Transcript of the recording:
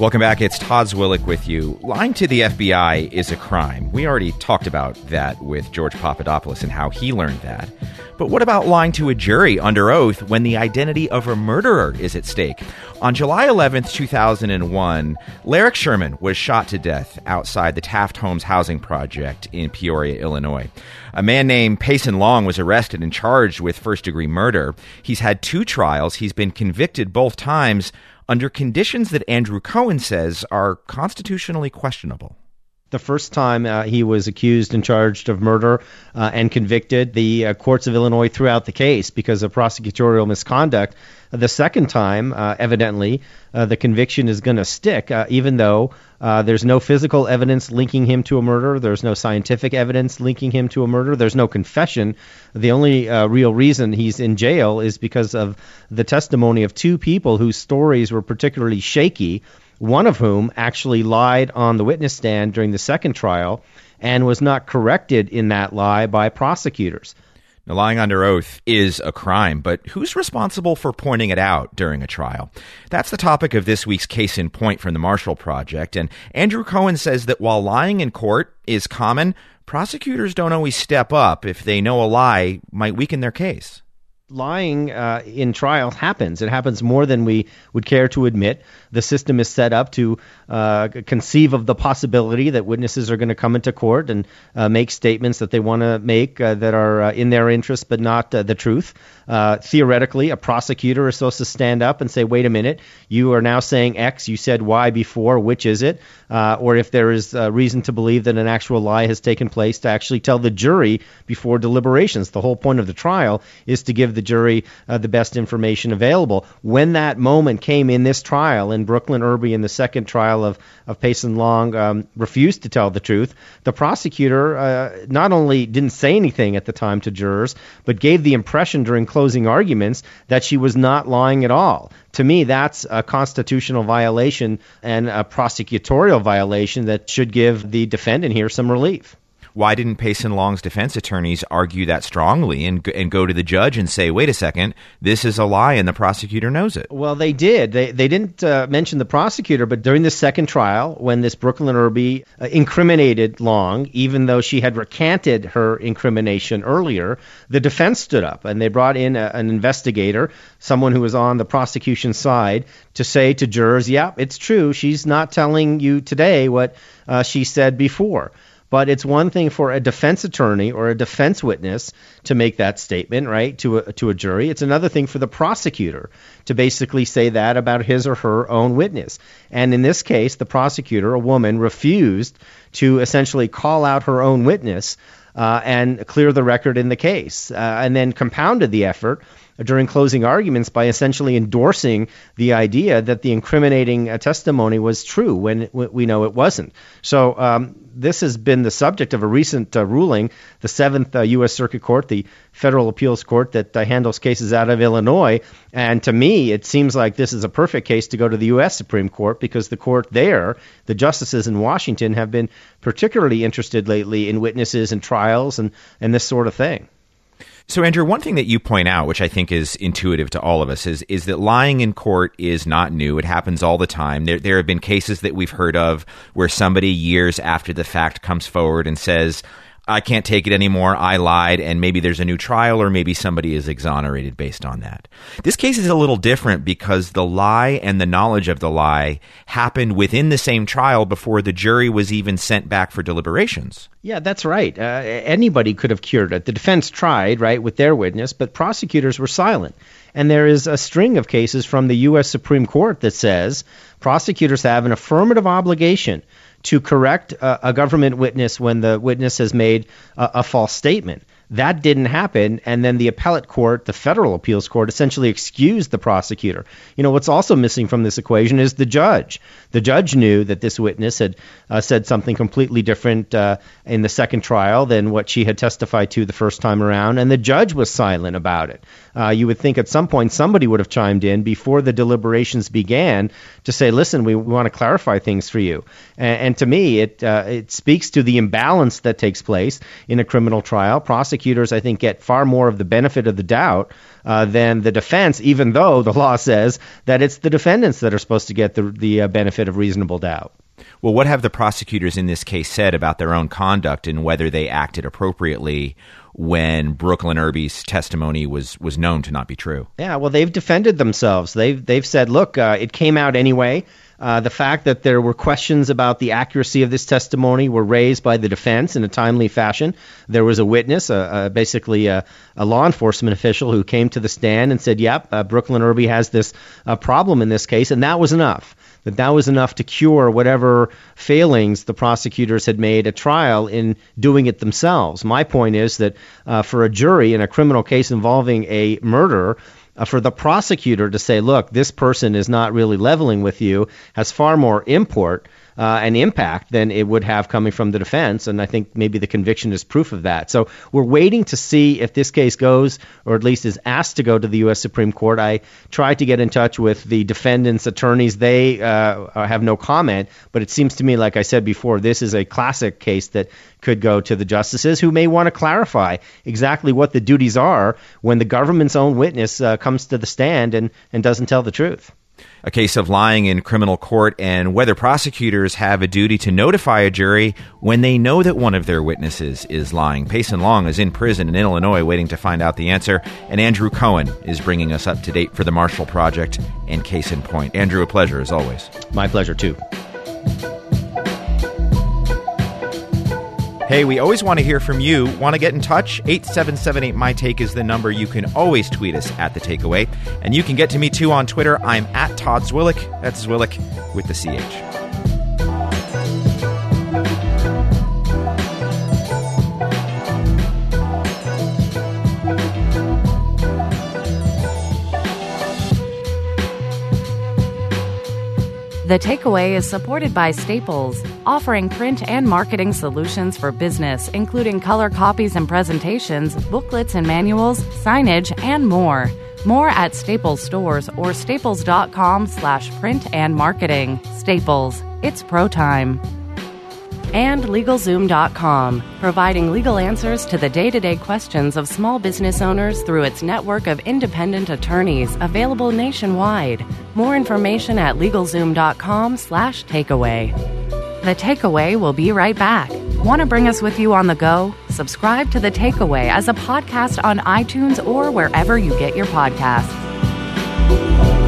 Welcome back. It's Todd Zwillich with you. Lying to the FBI is a crime. We already talked about that with George Papadopoulos and how he learned that. But what about lying to a jury under oath when the identity of a murderer is at stake? On July 11th, 2001, Larrick Sherman was shot to death outside the Taft Homes housing project in Peoria, Illinois. A man named Payson Long was arrested and charged with first-degree murder. He's had 2 trials. He's been convicted both times under conditions that Andrew Cohen says are constitutionally questionable. The first time he was accused and charged of murder and convicted, the courts of Illinois threw out the case because of prosecutorial misconduct. The second time, evidently, the conviction is going to stick, even though there's no physical evidence linking him to a murder. There's no scientific evidence linking him to a murder. There's no confession. The only real reason he's in jail is because of the testimony of 2 people whose stories were particularly shaky, one of whom actually lied on the witness stand during the second trial and was not corrected in that lie by prosecutors. Now, lying under oath is a crime, but who's responsible for pointing it out during a trial? That's the topic of this week's Case in Point from the Marshall Project, and Andrew Cohen says that while lying in court is common, prosecutors don't always step up if they know a lie might weaken their case. Lying in trial happens. It happens more than we would care to admit. The system is set up to conceive of the possibility that witnesses are going to come into court and make statements that they want to make that are in their interest but not the truth. Theoretically, a prosecutor is supposed to stand up and say, wait a minute, you are now saying X, you said Y before, which is it? Or if there is reason to believe that an actual lie has taken place, to actually tell the jury before deliberations. The whole point of the trial is to give the jury the best information available. When that moment came in this trial, in Brooklyn Irby in the second trial of Payson Long refused to tell the truth, the prosecutor not only didn't say anything at the time to jurors, but gave the impression during closing arguments that she was not lying at all. To me, that's a constitutional violation and a prosecutorial violation that should give the defendant here some relief. Why didn't Payson Long's defense attorneys argue that strongly and go to the judge and say, wait a second, this is a lie and the prosecutor knows it? Well, they did. They didn't mention the prosecutor, but during the second trial, when this Brooklyn Irby incriminated Long, even though she had recanted her incrimination earlier, the defense stood up and they brought in an investigator, someone who was on the prosecution side, to say to jurors, yeah, it's true, she's not telling you today what she said before. But it's one thing for a defense attorney or a defense witness to make that statement, right, to a jury. It's another thing for the prosecutor to basically say that about his or her own witness. And in this case, the prosecutor, a woman, refused to essentially call out her own witness and clear the record in the case, and then compounded the effort during closing arguments by essentially endorsing the idea that the incriminating testimony was true when we know it wasn't. So this has been the subject of a recent ruling, the 7th U.S. Circuit Court, the federal appeals court that handles cases out of Illinois. And to me, it seems like this is a perfect case to go to the U.S. Supreme Court because the court there, the justices in Washington, have been particularly interested lately in witnesses and trials and this sort of thing. So, Andrew, one thing that you point out, which I think is intuitive to all of us, is that lying in court is not new. It happens all the time. There have been cases that we've heard of where somebody years after the fact comes forward and says, I can't take it anymore, I lied, and maybe there's a new trial or maybe somebody is exonerated based on that. This case is a little different because the lie and the knowledge of the lie happened within the same trial before the jury was even sent back for deliberations. Yeah, that's right. Anybody could have cured it. The defense tried, right, with their witness, but prosecutors were silent. And there is a string of cases from the U.S. Supreme Court that says prosecutors have an affirmative obligation to correct a government witness when the witness has made a false statement. That didn't happen, and then the appellate court, the federal appeals court, essentially excused the prosecutor. You know, what's also missing from this equation is the judge. The judge knew that this witness had said something completely different in the second trial than what she had testified to the first time around, and the judge was silent about it. You would think at some point somebody would have chimed in before the deliberations began to say, listen, we want to clarify things for you. And to me, it speaks to the imbalance that takes place in a criminal trial. Prosecutors prosecutors, I think, get far more of the benefit of the doubt than the defense, even though the law says that it's the defendants that are supposed to get the benefit of reasonable doubt. Well, what have the prosecutors in this case said about their own conduct and whether they acted appropriately when Brooklyn Irby's testimony was known to not be true? Yeah, well, they've defended themselves. They've said, look, it came out anyway. The fact that there were questions about the accuracy of this testimony were raised by the defense in a timely fashion. There was a witness, basically a law enforcement official, who came to the stand and said, yep, Brooklyn Irby has this problem in this case, and that was enough. That was enough to cure whatever failings the prosecutors had made at trial in doing it themselves. My point is that for a jury in a criminal case involving a murder, for the prosecutor to say, look, this person is not really leveling with you, has far more import and impact than it would have coming from the defense. And I think maybe the conviction is proof of that. So we're waiting to see if this case goes, or at least is asked to go, to the U.S. Supreme Court. I tried to get in touch with the defendants' attorneys. They have no comment. But it seems to me, like I said before, this is a classic case that could go to the justices, who may want to clarify exactly what the duties are when the government's own witness comes to the stand and doesn't tell the truth. A case of lying in criminal court, and whether prosecutors have a duty to notify a jury when they know that one of their witnesses is lying. Payson Long is in prison in Illinois waiting to find out the answer, and Andrew Cohen is bringing us up to date for the Marshall Project and Case in Point. Andrew, a pleasure as always. My pleasure, too. Hey, we always want to hear from you. Want to get in touch? 877-8MyTake is the number. You can always tweet us at The Takeaway. And you can get to me, too, on Twitter. I'm at Todd Zwillich. That's Zwillich with the CH. The Takeaway is supported by Staples, offering print and marketing solutions for business, including color copies and presentations, booklets and manuals, signage, and more. More at Staples stores or staples.com/print and marketing. Staples. It's pro time. And LegalZoom.com, providing legal answers to the day-to-day questions of small business owners through its network of independent attorneys available nationwide. More information at LegalZoom.com/takeaway. The Takeaway will be right back. Want to bring us with you on the go? Subscribe to The Takeaway as a podcast on iTunes or wherever you get your podcasts.